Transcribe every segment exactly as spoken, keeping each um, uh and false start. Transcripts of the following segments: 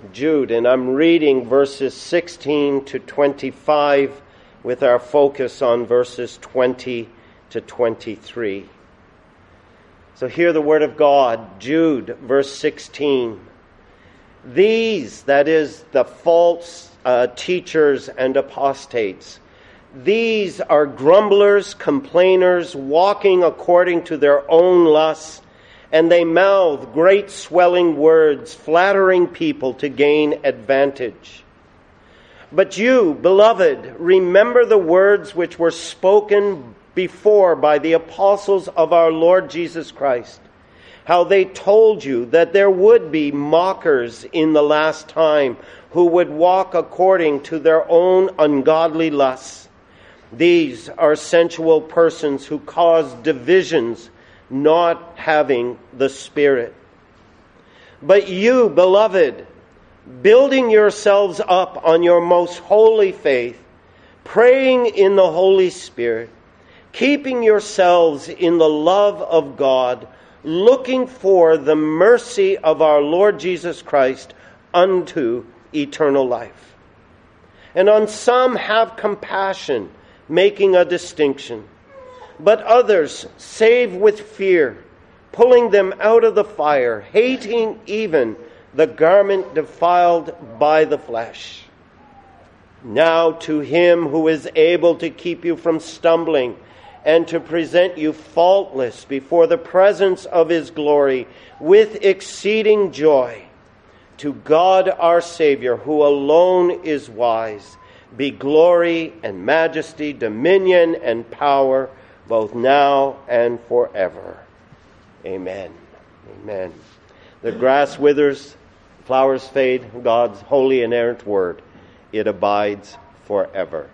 Jude, and I'm reading verses sixteen to twenty-five with our focus on verses twenty to twenty-three. So hear the word of God, Jude, verse sixteen. These, that is, the false uh, teachers and apostates, these are grumblers, complainers, walking according to their own lusts, and they mouth great swelling words, flattering people to gain advantage. But you, beloved, remember the words which were spoken before by the apostles of our Lord Jesus Christ, how they told you that there would be mockers in the last time who would walk according to their own ungodly lusts. These are sensual persons who cause divisions, not having the Spirit. But you, beloved, building yourselves up on your most holy faith, praying in the Holy Spirit, keeping yourselves in the love of God, looking for the mercy of our Lord Jesus Christ unto eternal life. And on some have compassion, making a distinction. But others save with fear, pulling them out of the fire, hating even the garment defiled by the flesh. Now to him who is able to keep you from stumbling and to present you faultless before the presence of his glory with exceeding joy, to God our Savior, who alone is wise, be glory and majesty, dominion and power, both now and forever. Amen. Amen. The grass withers, flowers fade, God's holy inerrant word, it abides forever.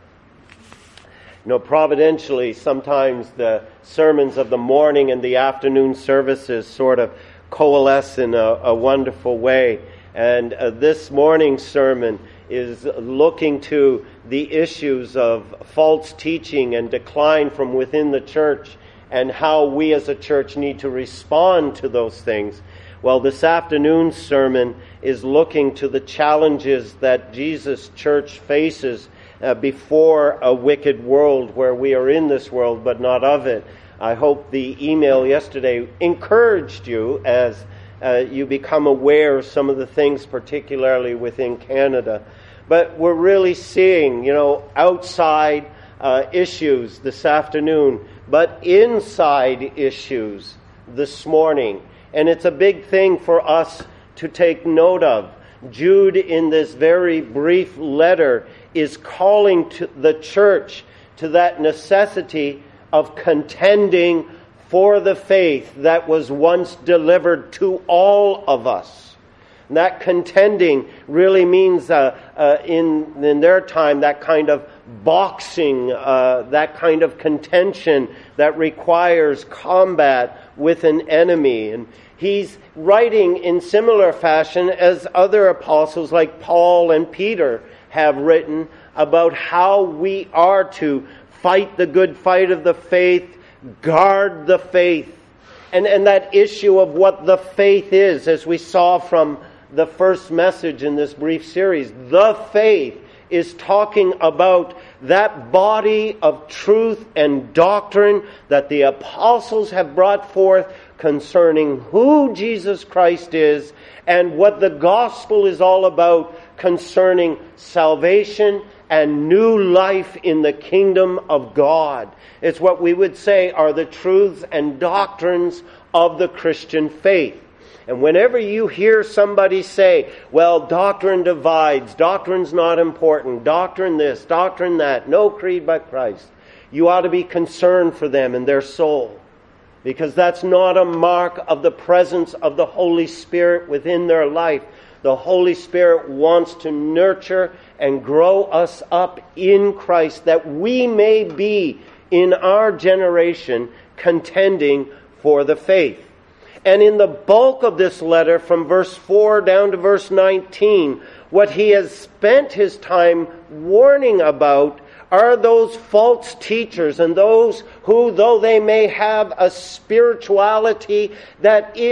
You know, providentially, sometimes the sermons of the morning and the afternoon services sort of coalesce in a, a wonderful way. And uh, this morning's sermon is looking to the issues of false teaching and decline from within the church and how we as a church need to respond to those things. Well, this afternoon's sermon is looking to the challenges that Jesus' church faces uh, before a wicked world where we are in this world but not of it. I hope the email yesterday encouraged you as uh, you become aware of some of the things, particularly within Canada. But we're really seeing, you know, outside uh, issues this afternoon, but inside issues this morning. And it's a big thing for us to take note of. Jude, in this very brief letter, is calling to the church to that necessity of contending for the faith that was once delivered to all of us. And that contending really means, uh, uh, in, in their time, that kind of boxing, uh, that kind of contention that requires combat with an enemy. And he's writing in similar fashion as other apostles like Paul and Peter have written about how we are to fight the good fight of the faith, guard the faith. And, and that issue of what the faith is, as we saw from the first message in this brief series, the faith is talking about that body of truth and doctrine that the apostles have brought forth concerning who Jesus Christ is and what the gospel is all about concerning salvation and new life in the kingdom of God. It's what we would say are the truths and doctrines of the Christian faith. And whenever you hear somebody say, well, doctrine divides, doctrine's not important, doctrine this, doctrine that, no creed but Christ, you ought to be concerned for them and their soul. Because that's not a mark of the presence of the Holy Spirit within their life. The Holy Spirit wants to nurture and grow us up in Christ, that we may be, in our generation, contending for the faith. And in the bulk of this letter, from verse four down to verse nineteen, what he has spent his time warning about are those false teachers and those who, though they may have a spirituality that is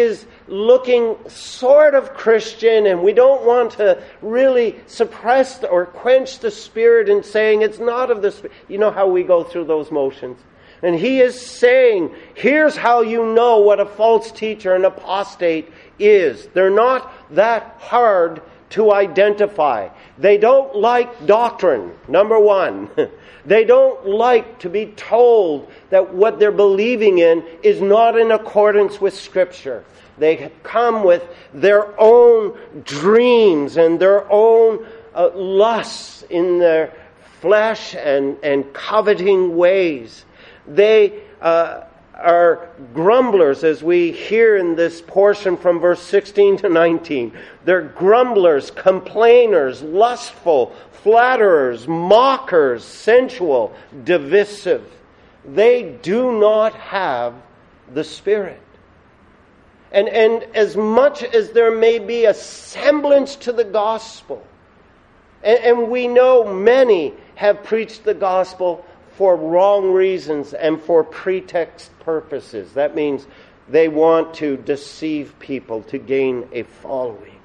looking sort of Christian, and we don't want to really suppress or quench the Spirit in saying it's not of the Spirit. You know how we go through those motions. And he is saying, here's how you know what a false teacher, an apostate is. They're not that hard to identify. They don't like doctrine, number one. They don't like to be told that what they're believing in is not in accordance with Scripture. They come with their own dreams and their own uh, lusts in their flesh and, and coveting ways. They uh, are grumblers, as we hear in this portion from verse sixteen to nineteen. They're grumblers, complainers, lustful, flatterers, mockers, sensual, divisive. They do not have the Spirit. And, and as much as there may be a semblance to the gospel, and, and we know many have preached the gospel for wrong reasons and for pretext purposes. That means they want to deceive people to gain a following.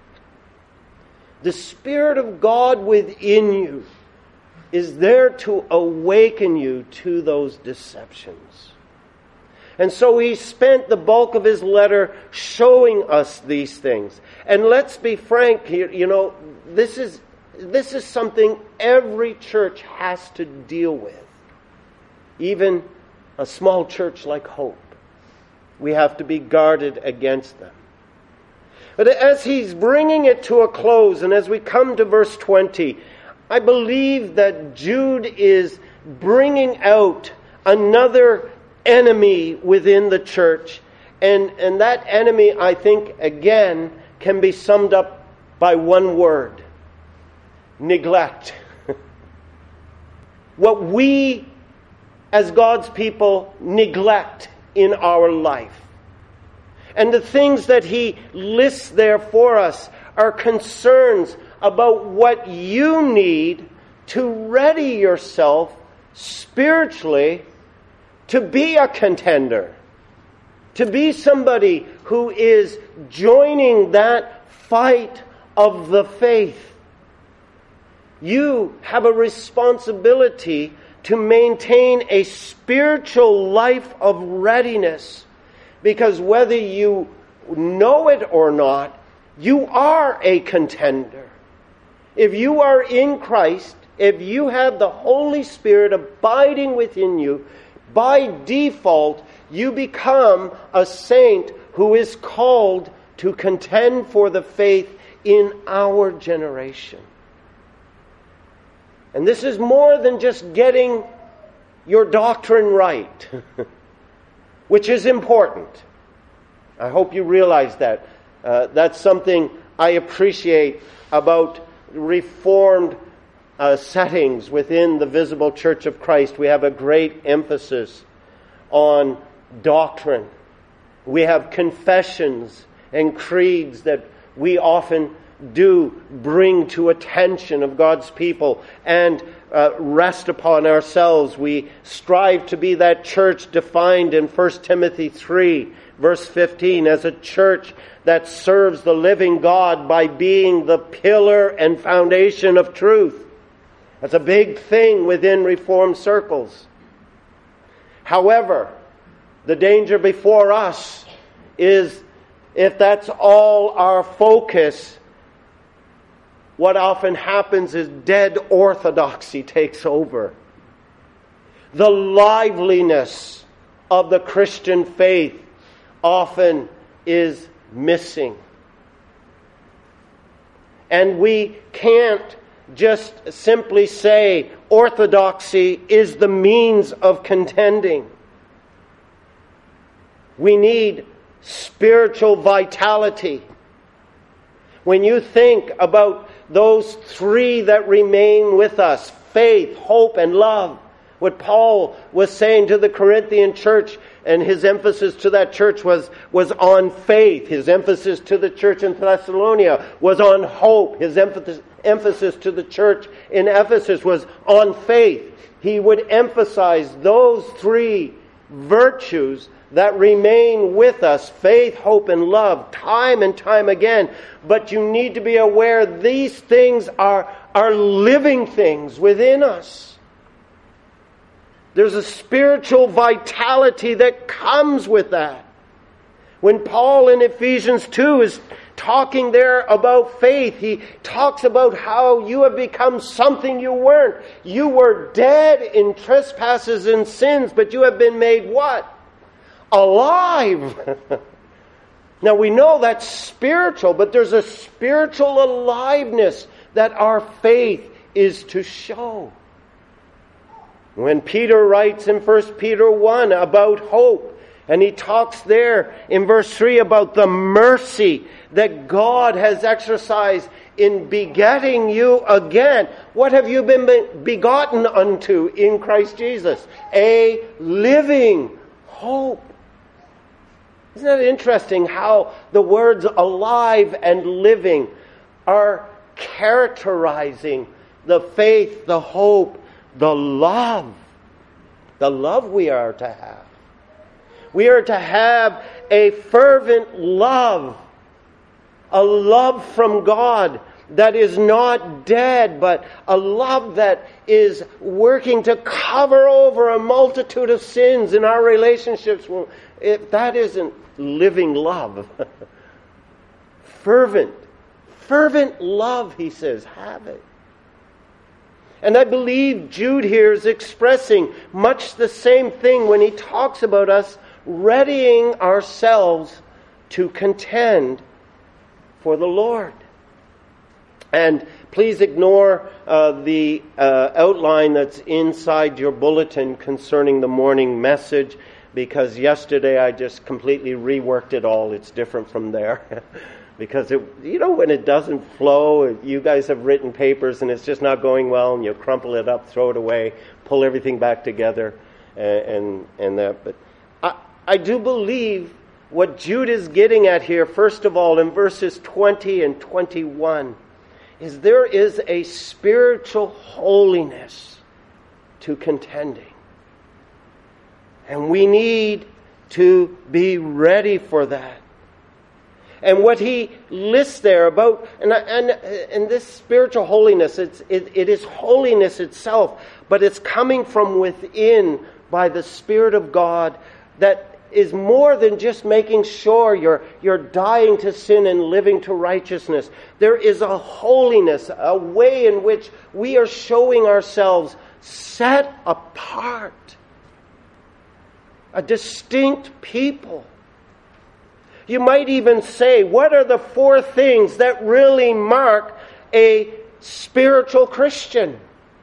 The Spirit of God within you is there to awaken you to those deceptions. And so he spent the bulk of his letter showing us these things. And let's be frank here, you know, this is this is something every church has to deal with. Even a small church like Hope. We have to be guarded against them. But as he's bringing it to a close, and as we come to verse twenty, I believe that Jude is bringing out another enemy within the church. And, and that enemy, I think, again, can be summed up by one word. Neglect. What we as God's people neglect in our life. And the things that he lists there for us are concerns about what you need to ready yourself spiritually to be a contender, to be somebody who is joining that fight of the faith. You have a responsibility to maintain a spiritual life of readiness, because whether you know it or not, you are a contender. If you are in Christ, if you have the Holy Spirit abiding within you, by default, you become a saint who is called to contend for the faith in our generation. And this is more than just getting your doctrine right, which is important. I hope you realize that. Uh, that's something I appreciate about Reformed uh, settings within the visible Church of Christ. We have a great emphasis on doctrine. We have confessions and creeds that we often do bring to attention of God's people and uh, rest upon ourselves. We strive to be that church defined in First Timothy three, verse fifteen, as a church that serves the living God by being the pillar and foundation of truth. That's a big thing within Reformed circles. However, the danger before us is if that's all our focus, what often happens is dead orthodoxy takes over. The liveliness of the Christian faith often is missing. And we can't just simply say orthodoxy is the means of contending. We need spiritual vitality. When you think about those three that remain with us, faith, hope, and love, what Paul was saying to the Corinthian church, and his emphasis to that church was, was on faith. His emphasis to the church in Thessalonica was on hope. His emphasis, emphasis to the church in Ephesus was on faith. He would emphasize those three virtues that remain with us, faith, hope, and love, time and time again. But you need to be aware these things are, are living things within us. There's a spiritual vitality that comes with that. When Paul in Ephesians two is talking there about faith, he talks about how you have become something you weren't. You were dead in trespasses and sins, but you have been made what? Alive. Now we know that's spiritual, but there's a spiritual aliveness that our faith is to show. When Peter writes in First Peter one about hope, and he talks there in verse three about the mercy that God has exercised in begetting you again. What have you been begotten unto in Christ Jesus? A living hope. Isn't that interesting how the words alive and living are characterizing the faith, the hope, the love. The love we are to have. We are to have a fervent love. A love from God that is not dead, but a love that is working to cover over a multitude of sins in our relationships. Well, if that isn't living love. Fervent. Fervent love, he says, have it. And I believe Jude here is expressing much the same thing when he talks about us readying ourselves to contend for the Lord. And please ignore uh, the uh, outline that's inside your bulletin concerning the morning message, because yesterday I just completely reworked it all. It's different from there. Because, it, you know, when it doesn't flow, you guys have written papers and it's just not going well, and you crumple it up, throw it away, pull everything back together, and and, and that. But I, I do believe what Jude is getting at here, first of all, in verses twenty and twenty-one, is there is a spiritual holiness to contending. And we need to be ready for that. And what he lists there about, and and, and this spiritual holiness, it's, it, it is holiness itself, but it's coming from within by the Spirit of God that is more than just making sure you're, you're dying to sin and living to righteousness. There is a holiness, a way in which we are showing ourselves set apart, a distinct people. You might even say, what are the four things that really mark a spiritual Christian?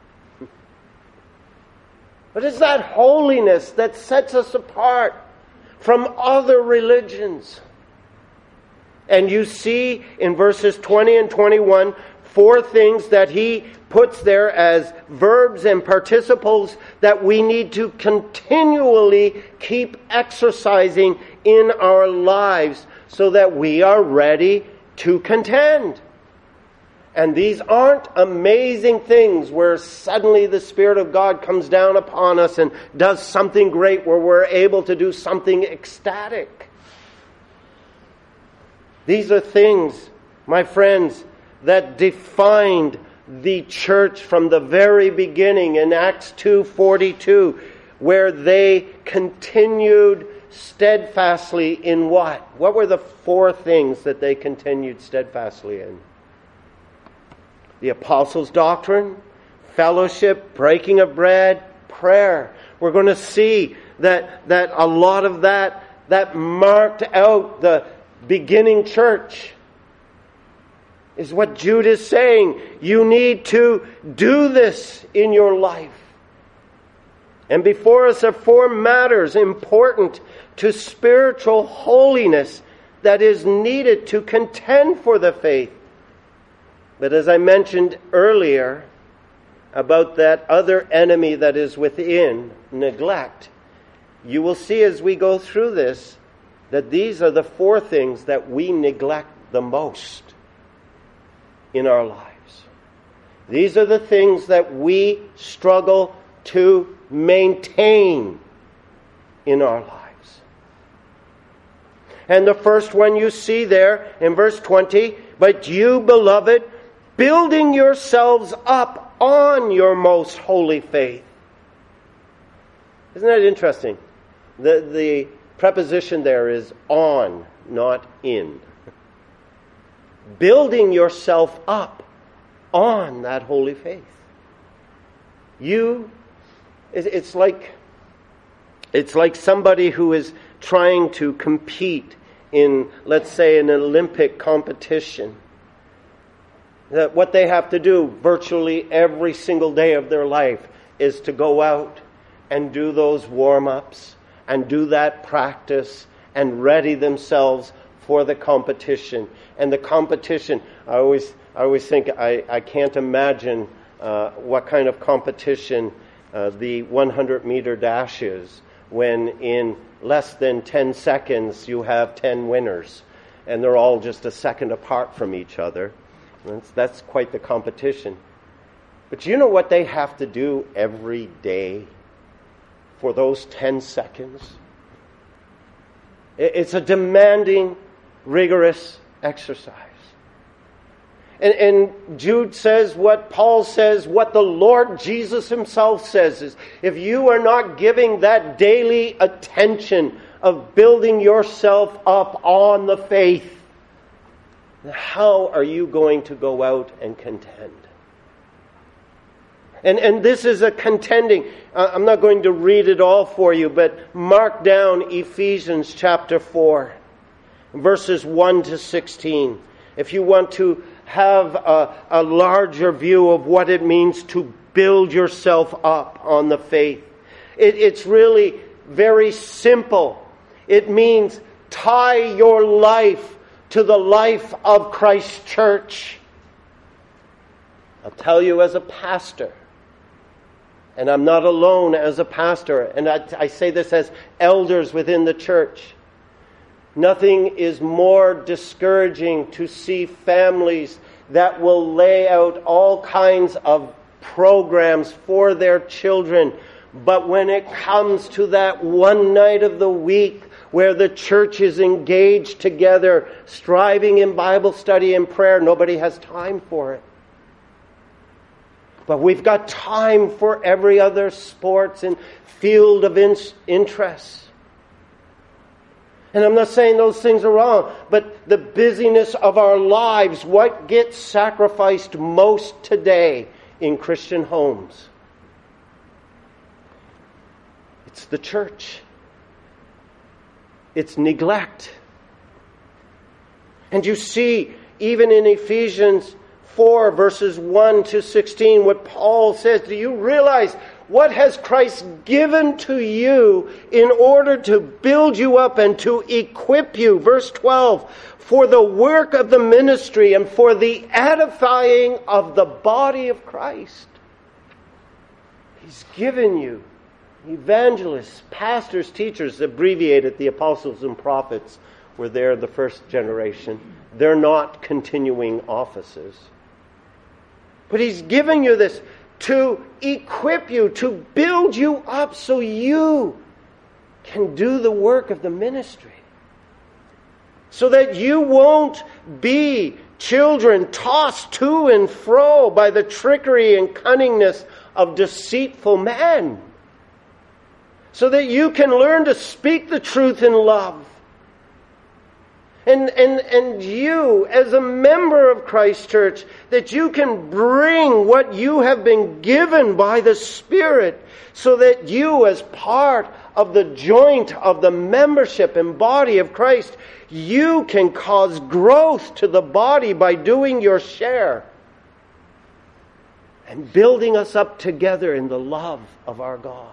What is that holiness that sets us apart from other religions? And you see in verses twenty and twenty-one, four things that he puts there as verbs and participles that we need to continually keep exercising in our lives so that we are ready to contend. And these aren't amazing things where suddenly the Spirit of God comes down upon us and does something great where we're able to do something ecstatic. These are things, my friends, that defined the church from the very beginning in Acts two forty-two, where they continued steadfastly in what? What were the four things that they continued steadfastly in? The apostles' doctrine, fellowship, breaking of bread, prayer. We're going to see that, that a lot of that, that marked out the beginning church. Is what Jude is saying. You need to do this in your life. And before us are four matters important to spiritual holiness that is needed to contend for the faith. But as I mentioned earlier about that other enemy that is within, neglect, you will see as we go through this that these are the four things that we neglect the most in our lives. These are the things that we struggle to maintain in our lives. And the first one you see there in verse twenty, but you, beloved, building yourselves up on your most holy faith. Isn't that interesting? The, the preposition there is on, not in. Building yourself up on that holy faith. You, it's like, it's like somebody who is trying to compete in, let's say, an Olympic competition. That what they have to do virtually every single day of their life is to go out and do those warm-ups and do that practice and ready themselves for the competition. And the competition, I always I always think, I, I can't imagine uh, what kind of competition uh, the one hundred meter dash is when in less than ten seconds you have ten winners and they're all just a second apart from each other. That's, that's quite the competition. But you know what they have to do every day for those ten seconds? It's a demanding, rigorous exercise. And, and Jude says what Paul says, what the Lord Jesus himself says is, if you are not giving that daily attention of building yourself up on the faith, how are you going to go out and contend? And and this is a contending. Uh, I'm not going to read it all for you, but mark down Ephesians chapter four, verses one to sixteen. If you want to have a, a larger view of what it means to build yourself up on the faith. It, it's really very simple. It means tie your life to the life of Christ's church. I'll tell you as a pastor, and I'm not alone as a pastor, and I, I say this as elders within the church. Nothing is more discouraging to see families that will lay out all kinds of programs for their children, but when it comes to that one night of the week where the church is engaged together, striving in Bible study and prayer, nobody has time for it. But we've got time for every other sports and field of in- interest. And I'm not saying those things are wrong, but the busyness of our lives, what gets sacrificed most today in Christian homes? It's the church. It's neglect. And you see, even in Ephesians four, verses one to sixteen, what Paul says, do you realize what has Christ given to you in order to build you up and to equip you? Verse twelve, for the work of the ministry and for the edifying of the body of Christ. He's given you evangelists, pastors, teachers, abbreviated the apostles and prophets, were there the first generation. They're not continuing offices. But he's giving you this to equip you, to build you up so you can do the work of the ministry. So that you won't be children tossed to and fro by the trickery and cunningness of deceitful man. So that you can learn to speak the truth in love. And, and, and you, as a member of Christ's church, that you can bring what you have been given by the Spirit, so that you, as part of the joint of the membership and body of Christ, you can cause growth to the body by doing your share and building us up together in the love of our God.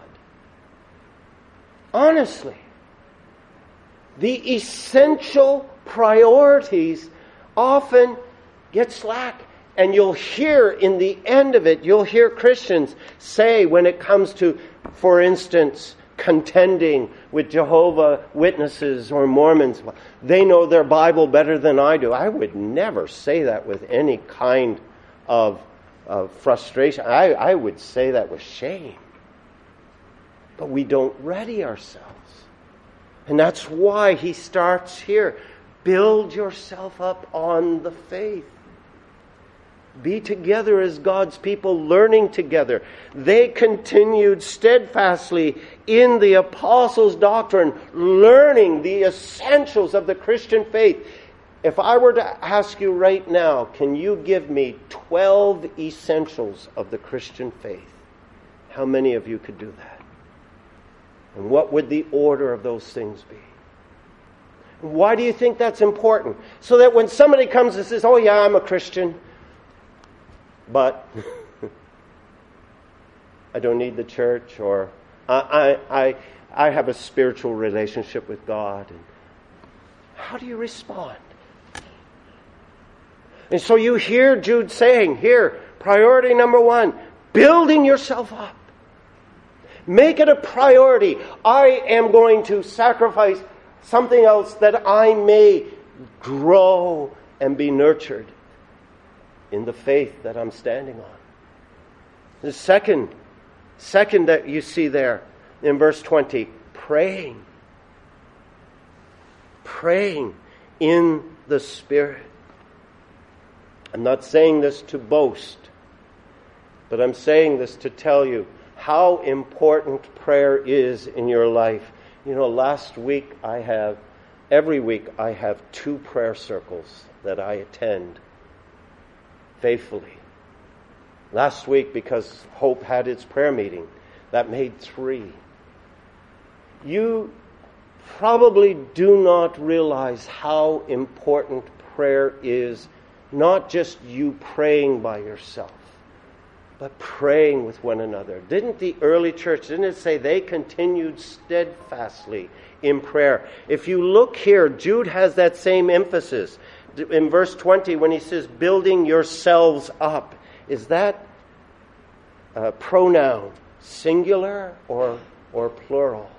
Honestly, the essential priorities often get slack. And you'll hear in the end of it, you'll hear Christians say when it comes to, for instance, contending with Jehovah's Witnesses or Mormons, they know their Bible better than I do. I would never say that with any kind of, of frustration. I, I would say that with shame. But we don't ready ourselves. And that's why he starts here. Build yourself up on the faith. Be together as God's people, learning together. They continued steadfastly in the apostles' doctrine, learning the essentials of the Christian faith. If I were to ask you right now, can you give me twelve essentials of the Christian faith? How many of you could do that? And what would the order of those things be? Why do you think that's important? So that when somebody comes and says, oh yeah, I'm a Christian, but I don't need the church, or I, I, I, I have a spiritual relationship with God. And how do you respond? And so you hear Jude saying here, priority number one, building yourself up. Make it a priority. I am going to sacrifice something else that I may grow and be nurtured in the faith that I'm standing on. The second, second that you see there in verse twenty, praying. Praying in the Spirit. I'm not saying this to boast, but I'm saying this to tell you how important prayer is in your life. You know, last week I have, every week I have two prayer circles that I attend faithfully. Last week, because Hope had its prayer meeting, that made three. You probably do not realize how important prayer is, not just you praying by yourself, but praying with one another. Didn't the early church, didn't it say they continued steadfastly in prayer? If you look here, Jude has that same emphasis. In verse twenty, when he says, building yourselves up, is that a pronoun singular or, or plural?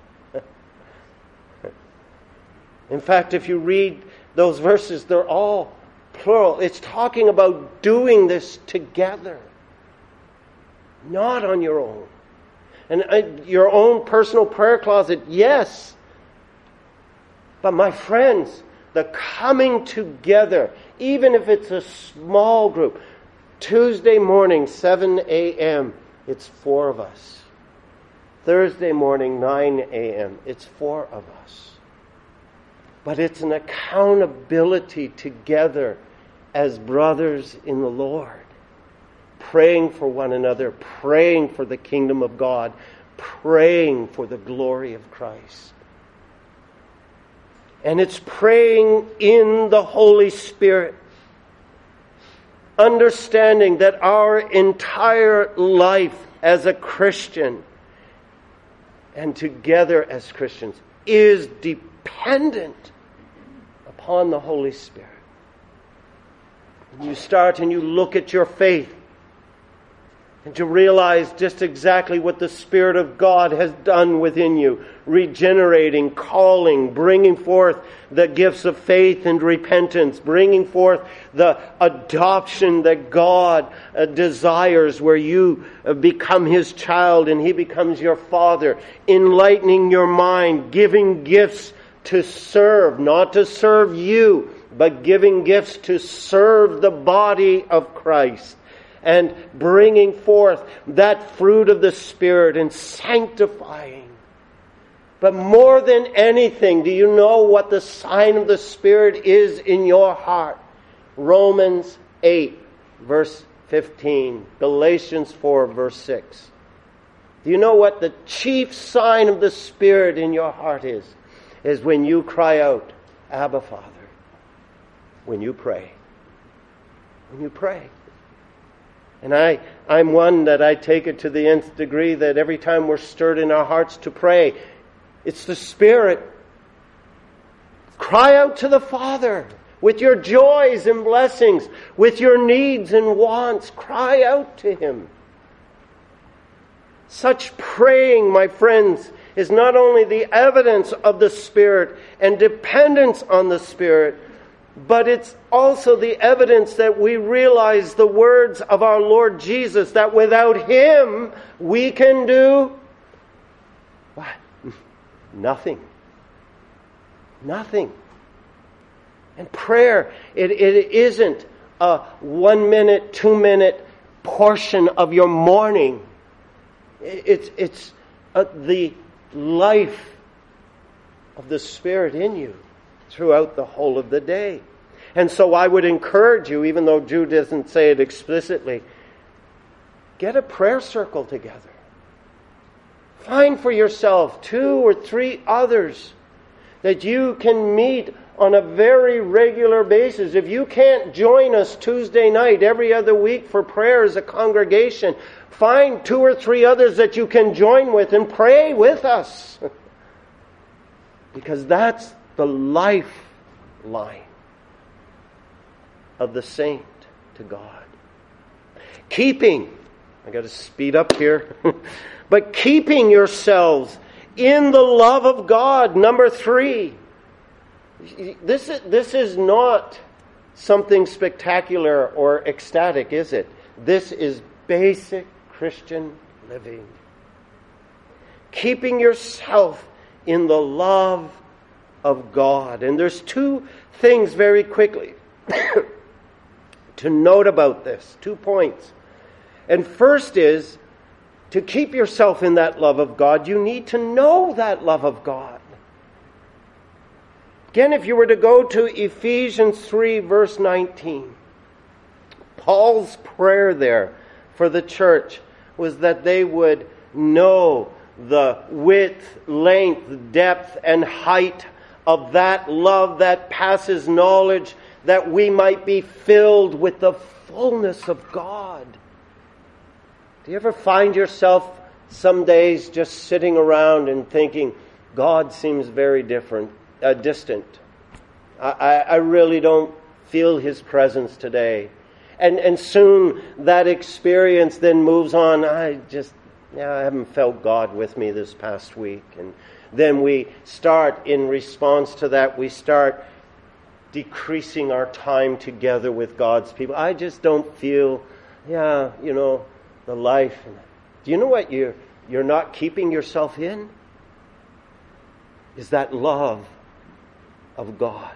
In fact, if you read those verses, they're all plural. It's talking about doing this together. Not on your own. And uh, your own personal prayer closet, yes. But my friends, the coming together, even if it's a small group, Tuesday morning, seven a.m., it's four of us. Thursday morning, nine a.m., it's four of us. But it's an accountability together as brothers in the Lord. Praying for one another, praying for the kingdom of God, praying for the glory of Christ. And it's praying in the Holy Spirit. Understanding that our entire life as a Christian and together as Christians is dependent upon the Holy Spirit. And you start and you look at your faith, and to realize just exactly what the Spirit of God has done within you. Regenerating, calling, bringing forth the gifts of faith and repentance. Bringing forth the adoption that God uh, desires, where you uh, become His child and He becomes your Father. Enlightening your mind, giving gifts to serve, not to serve you, but giving gifts to serve the body of Christ. And bringing forth that fruit of the Spirit and sanctifying. But more than anything, do you know what the sign of the Spirit is in your heart? Romans eight, verse fifteen. Galatians four, verse six. Do you know what the chief sign of the Spirit in your heart is? Is when you cry out, Abba, Father. When you pray. When you pray. And I, I'm one that I take it to the nth degree that every time we're stirred in our hearts to pray, it's the Spirit. Cry out to the Father with your joys and blessings, with your needs and wants. Cry out to Him. Such praying, my friends, is not only the evidence of the Spirit and dependence on the Spirit, but it's also the evidence that we realize the words of our Lord Jesus, that without Him we can do what? Nothing. Nothing. And prayer, it, it isn't a one minute, two minute portion of your morning. It's, it's uh, the life of the Spirit in you throughout the whole of the day. And so I would encourage you, even though Jude doesn't say it explicitly, get a prayer circle together. Find for yourself two or three others that you can meet on a very regular basis. If you can't join us Tuesday night every other week for prayer as a congregation, find two or three others that you can join with and pray with us. Because that's the lifeline of the saint to God. Keeping, I got to speed up here, but keeping yourselves in the love of God. Number three. This is, this is not something spectacular or ecstatic, is it? This is basic Christian living. Keeping yourself in the love of God. And there's two things very quickly to note about this. Two points. And first is, to keep yourself in that love of God, you need to know that love of God. Again, if you were to go to Ephesians three, verse nineteen, Paul's prayer there for the church was that they would know the width, length, depth, and height of that love that passes knowledge, that we might be filled with the fullness of God. Do you ever find yourself some days just sitting around and thinking, God seems very different, uh, distant. I, I really don't feel His presence today. And and soon that experience then moves on. I just, yeah, I haven't felt God with me this past week. And then we start, in response to that, we start decreasing our time together with God's people. I just don't feel, yeah, you know, the life. Do you know what you're, you're not keeping yourself in? Is that love of God.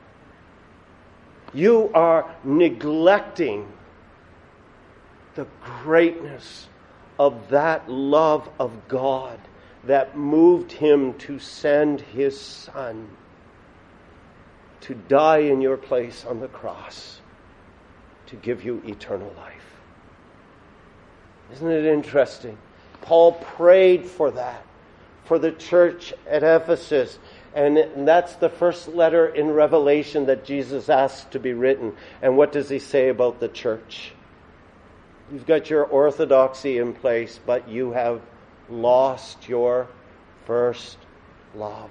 You are neglecting the greatness of that love of God that moved Him to send His Son to die in your place on the cross to give you eternal life. Isn't it interesting? Paul prayed for that, for the church at Ephesus. And that's the first letter in Revelation that Jesus asked to be written. And what does He say about the church? You've got your orthodoxy in place, but you have lost your first love.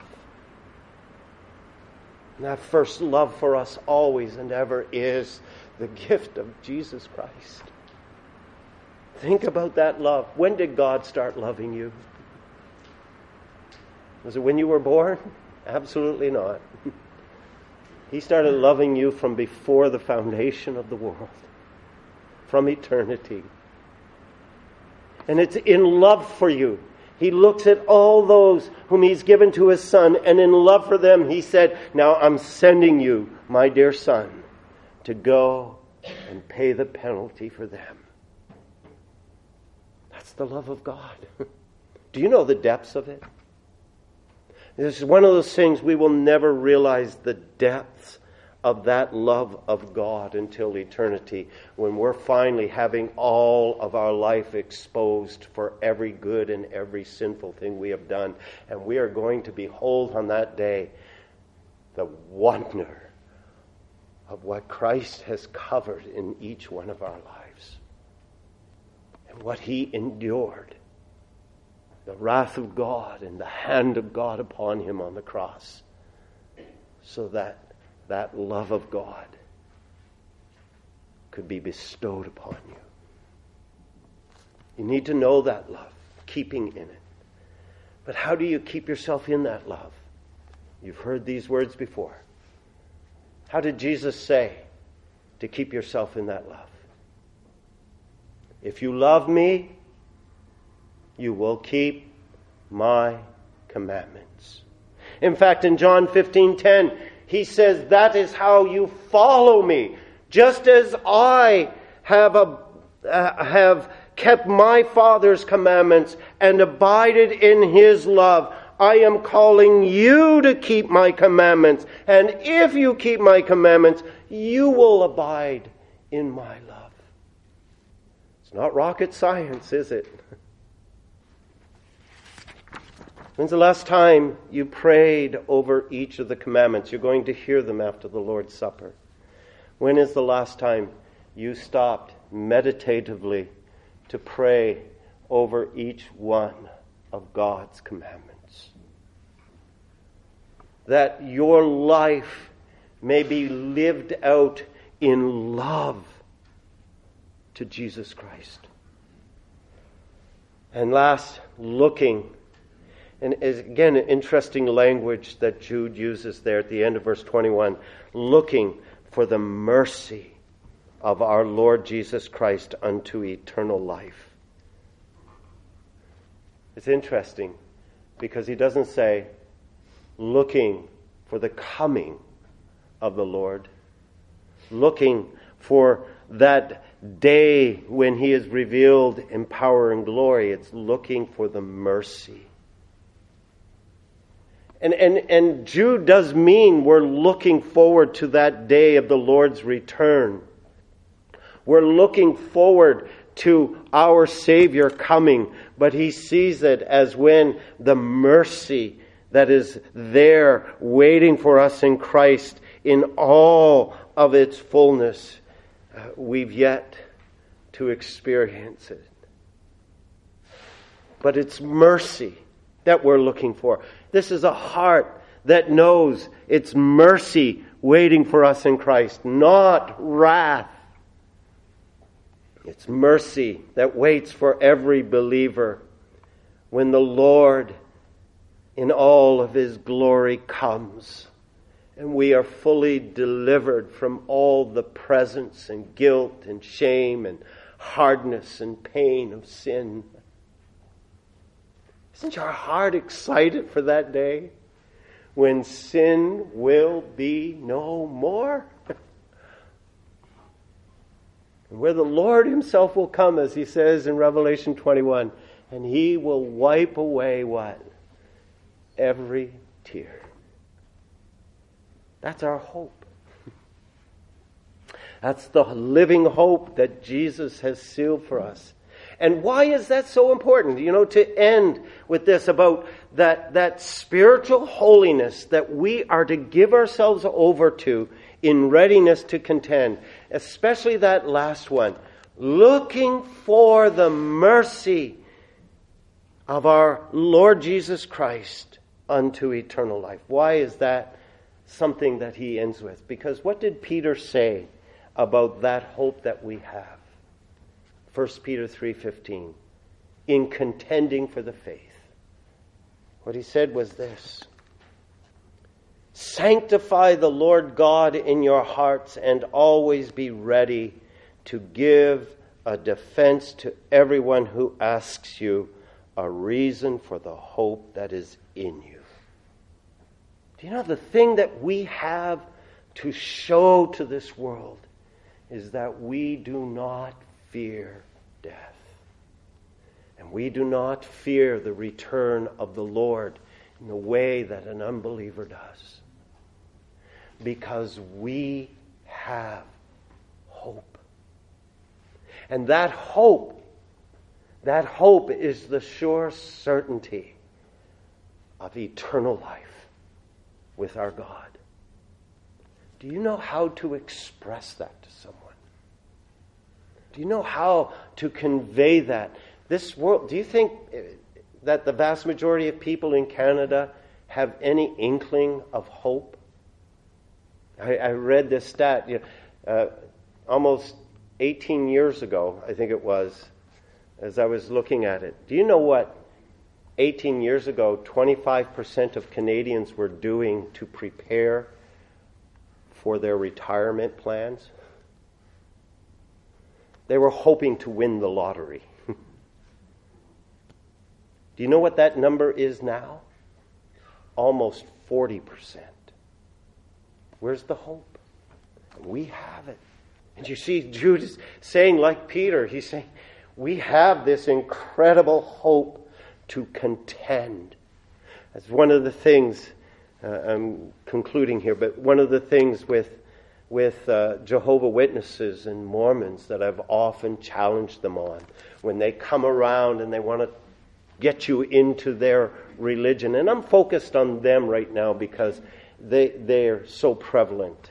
And that first love for us always and ever is the gift of Jesus Christ. Think about that love. When did God start loving you? Was it when you were born? Absolutely not. He started loving you from before the foundation of the world, from eternity. And it's in love for you. He looks at all those whom He's given to His Son, and in love for them, He said, now I'm sending you, my dear Son, to go and pay the penalty for them. That's the love of God. Do you know the depths of it? This is one of those things we will never realize the depths of that love of God until eternity, when we're finally having all of our life exposed for every good and every sinful thing we have done. And we are going to behold on that day the wonder of what Christ has covered in each one of our lives and what He endured. The wrath of God and the hand of God upon Him on the cross, so that that love of God could be bestowed upon you. You need to know that love, keeping in it. But how do you keep yourself in that love? You've heard these words before. How did Jesus say to keep yourself in that love? If you love me, you will keep my commandments. In fact, in John fifteen ten, he says, that is how you follow me. Just as I have, a, uh, have kept my Father's commandments and abided in his love, I am calling you to keep my commandments. And if you keep my commandments, you will abide in my love. It's not rocket science, is it? When's the last time you prayed over each of the commandments? You're going to hear them after the Lord's Supper. When is the last time you stopped meditatively to pray over each one of God's commandments? That your life may be lived out in love to Jesus Christ. And last, looking. And is again an interesting language that Jude uses there at the end of verse twenty-one. Looking for the mercy of our Lord Jesus Christ unto eternal life. It's interesting because he doesn't say looking for the coming of the Lord. Looking for that day when he is revealed in power and glory. It's looking for the mercy. And, and, and Jude does mean we're looking forward to that day of the Lord's return. We're looking forward to our Savior coming, but he sees it as when the mercy that is there waiting for us in Christ in all of its fullness, uh, we've yet to experience it. But it's mercy that we're looking for. This is a heart that knows it's mercy waiting for us in Christ, not wrath. It's mercy that waits for every believer when the Lord in all of his glory comes and we are fully delivered from all the presence and guilt and shame and hardness and pain of sin. Isn't your heart excited for that day when sin will be no more? And where the Lord himself will come, as he says in Revelation twenty-one, and he will wipe away what? Every tear. That's our hope. That's the living hope that Jesus has sealed for us. And why is that so important? You know, to end with this about that, that spiritual holiness that we are to give ourselves over to in readiness to contend. Especially that last one. Looking for the mercy of our Lord Jesus Christ unto eternal life. Why is that something that he ends with? Because what did Peter say about that hope that we have? First Peter three fifteen, in contending for the faith. What he said was this: sanctify the Lord God in your hearts and always be ready to give a defense to everyone who asks you a reason for the hope that is in you. Do you know the thing that we have to show to this world is that we do not fear death. And we do not fear the return of the Lord in the way that an unbeliever does. Because we have hope. And that hope, that hope is the sure certainty of eternal life with our God. Do you know how to express that to someone? Do you know how to convey that? This world, do you think that the vast majority of people in Canada have any inkling of hope? I, I read this stat, you know, uh, almost eighteen years ago, I think it was, as I was looking at it. Do you know what eighteen years ago, twenty-five percent of Canadians were doing to prepare for their retirement plans? They were hoping to win the lottery. Do you know what that number is now? Almost forty percent. Where's the hope? We have it. And you see Jude is saying, like Peter, he's saying, we have this incredible hope to contend. That's one of the things, uh, I'm concluding here, but one of the things with with uh, Jehovah's Witnesses and Mormons that I've often challenged them on, when they come around and they want to get you into their religion. And I'm focused on them right now because they, they're so prevalent.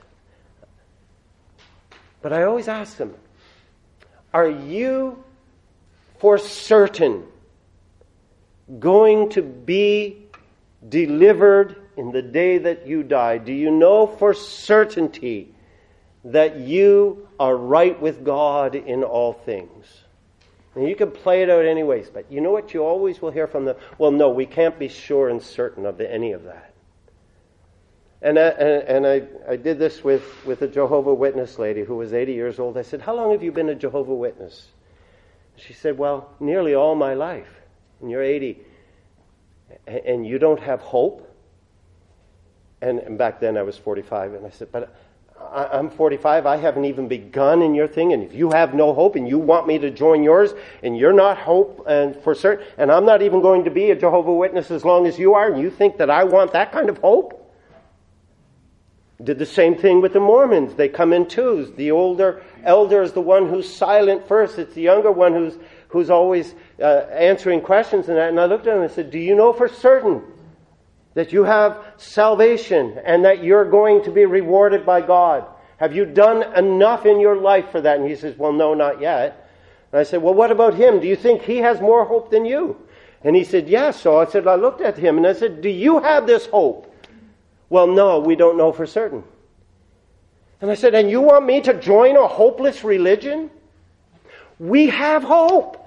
But I always ask them, are you for certain going to be delivered in the day that you die? Do you know for certainty that you are right with God in all things? And you can play it out anyways, but you know what you always will hear from them? Well, no, we can't be sure and certain of any of that. And I, and I, I did this with, with a Jehovah's Witness lady who was eighty years old. I said, how long have you been a Jehovah's Witness? She said, well, nearly all my life. And you're eighty. And you don't have hope? And, and back then I was forty-five. And I said, but I, I'm forty-five. I haven't even begun in your thing. And if you have no hope and you want me to join yours and you're not hope and for certain, and I'm not even going to be a Jehovah's Witness as long as you are, and you think that I want that kind of hope? Did the same thing with the Mormons. They come in twos. The older elder is the one who's silent first. It's the younger one who's who's always uh, answering questions. And, that. and I looked at him and said, do you know for certain that you have salvation and that you're going to be rewarded by God? Have you done enough in your life for that? And he says, well, no, not yet. And I said, well, what about him? Do you think he has more hope than you? And he said, yes. So I said, I looked at him and I said, do you have this hope? Well, no, we don't know for certain. And I said, and you want me to join a hopeless religion? We have hope.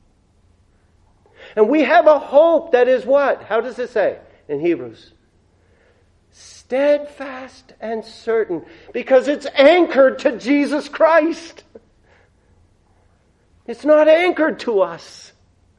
And we have a hope that is what? How does it say in Hebrews? Steadfast and certain, because it's anchored to Jesus Christ. It's not anchored to us.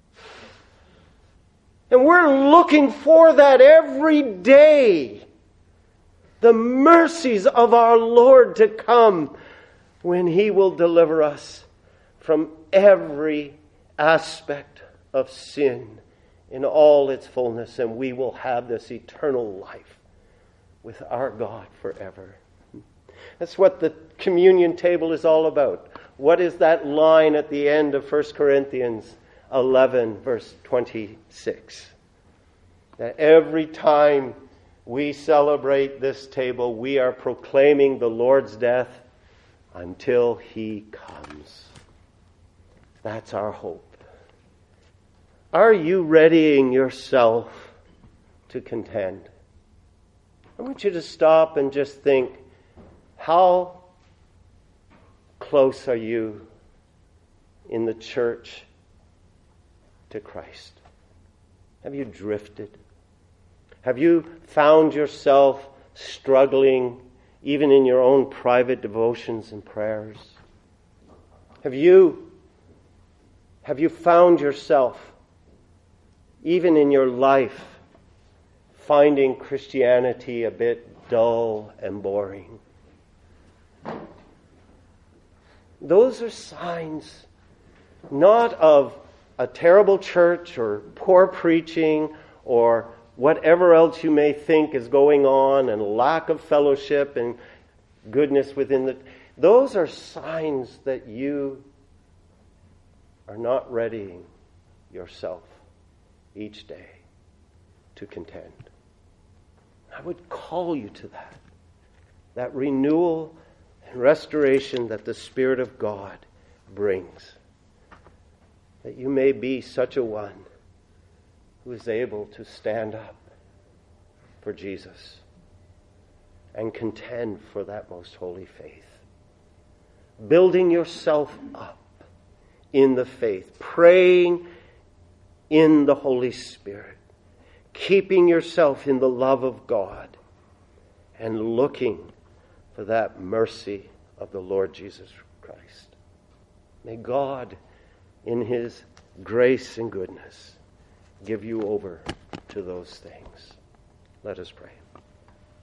And we're looking for that every day. The mercies of our Lord to come when He will deliver us from every aspect of sin in all its fullness, and we will have this eternal life with our God forever. That's what the communion table is all about. What is that line at the end of First Corinthians eleven, verse twenty-six? That every time we celebrate this table, we are proclaiming the Lord's death until He comes. That's our hope. Are you readying yourself to contend? I want you to stop and just think, how close are you in the church to Christ? Have you drifted? Have you found yourself struggling even in your own private devotions and prayers? Have you, have you found yourself, even in your life, finding Christianity a bit dull and boring? Those are signs not of a terrible church or poor preaching or whatever else you may think is going on, and lack of fellowship and goodness within the... Those are signs that you are not readying yourself each day to contend. I would call you to that. That renewal and restoration that the Spirit of God brings. That you may be such a one who is able to stand up for Jesus and contend for that most holy faith. Building yourself up in the faith, praying in the Holy Spirit, keeping yourself in the love of God, and looking for that mercy of the Lord Jesus Christ. May God, in His grace and goodness, give you over to those things. Let us pray.